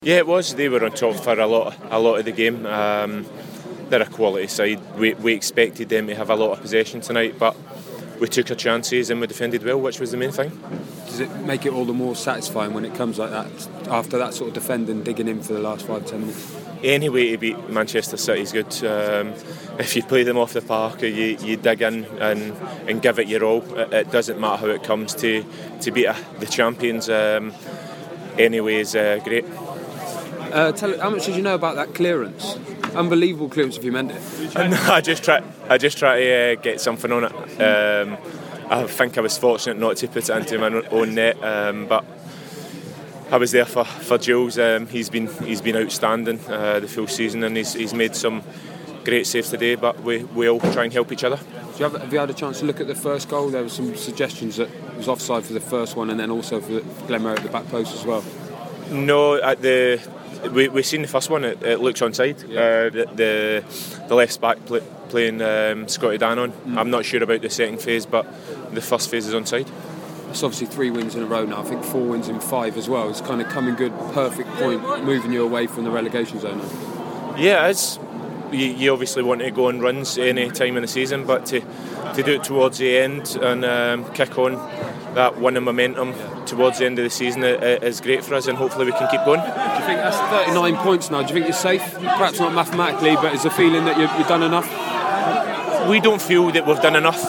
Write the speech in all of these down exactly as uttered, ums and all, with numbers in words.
Yeah, it was. They were on top for a lot, a lot of the game. Um, they're a quality side. We we expected them to have a lot of possession tonight, but we took our chances and we defended well, which was the main thing. Does it make it all the more satisfying when it comes like that, after that sort of defending, digging in for the last five, ten minutes? Any way to beat Manchester City is good. Um, if you play them off the park, or you, you dig in and, and give it your all, it, it doesn't matter how it comes to, to beat uh, the champions. Um, anyway is uh, great. Uh, tell, how much did you know about that clearance? Unbelievable clearance if you meant it. No, I just try. I just try to uh, get something on it. Um, I think I was fortunate not to put it into my own net, um, but I was there for for Jules. Um, he's been he's been outstanding uh, the full season, and he's he's made some great saves today. But we we all try and help each other. Do you have, have you had a chance to look at the first goal? There were some suggestions that it was offside for the first one, and then also for Glenmore at the back post as well. No, at the. We we seen the first one. It, it looks onside. Yeah. Uh, the, the the left back play, playing um, Scotty Dannon. Mm. I'm not sure about the second phase, but the first phase is onside. It's obviously three wins in a row now. I think four wins in five as well. It's kind of coming good, perfect point, moving you away from the relegation zone now. Yeah, it's. You, you obviously want to go on runs any time in the season, but to to do it towards the end and um, kick on that winning momentum yeah. towards the end of the season is great for us, and hopefully we can keep going. Do you think that's thirty-nine points now? Do you think you're safe? Perhaps not mathematically, but is the feeling that you've, you've done enough? We don't feel that we've done enough.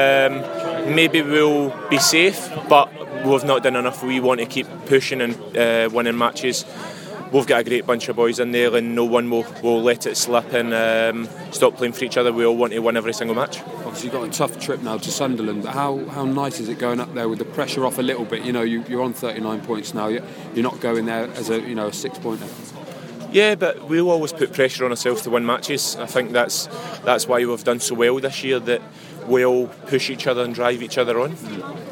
Um, maybe we'll be safe, but we've not done enough. We want to keep pushing and uh, winning matches. We've got a great bunch of boys in there, and no one will, will let it slip and um, stop playing for each other. We all want to win every single match. Obviously you've got a tough trip now to Sunderland, but how, how nice is it going up there with the pressure off a little bit? You know, you, you're on thirty-nine points now. You're, you're not going there as a you know a six-pointer. Yeah, but we'll always put pressure on ourselves to win matches. I think that's that's why we've done so well this year, that we all push each other and drive each other on. Mm.